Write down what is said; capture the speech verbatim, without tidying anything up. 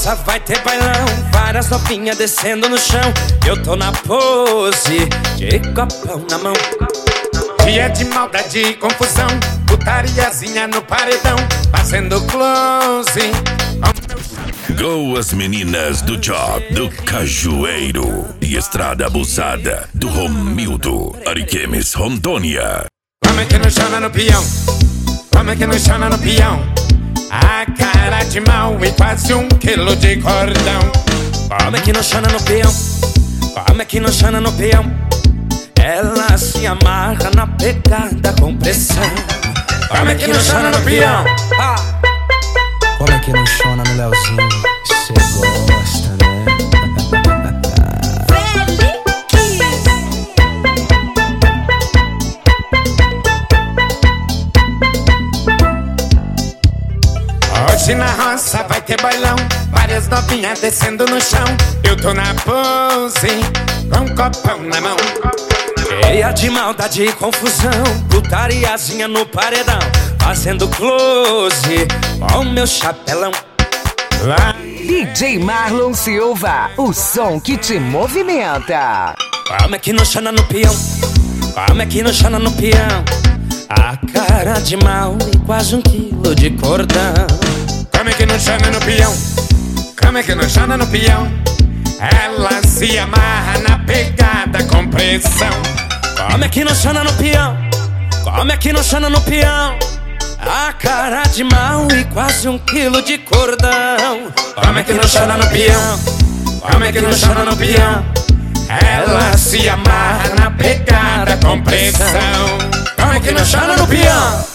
roça vai ter bailão, várias novinhas descendo no chão. Eu tô na pose de copão na mão. Dia de maldade e confusão, putariazinha no paredão, fazendo close. Go as meninas do Job, do Cajueiro e Estrada Abusada, do Romildo, Ariquemes, Rondônia. Como é que não chama no peão? Como é que não chama no peão? A cara de mal e quase um quilo de cordão. Como é que não chama no peão? Como é que não chama no peão? Ela se amarra na pegada com pressão. Como é que não chama no peão? Ah. Como é que não chama no Leozinho? Cê gosta, né? Hoje na roça vai ter bailão, várias novinhas descendo no chão. Eu tô na pose, com um copão na mão. Cheia de maldade e confusão, putariazinha no paredão, fazendo close com meu chapelão. Lá. D J Marlon Silva, o som que te movimenta. Como é que não chama no peão? Como é que não chama no peão? A cara de mal e quase um quilo de cordão. Como é que não chama no peão? Como é que não chama no peão? Ela se amarra na pegada com pressão. Como é que não chama no peão? Como é que não chama no peão? A cara de mal e quase um quilo de cordão. Como é que não chama no peão? Como é que não chama no peão? Ela se amarra na pegada com pressão. Como é que não chama no peão?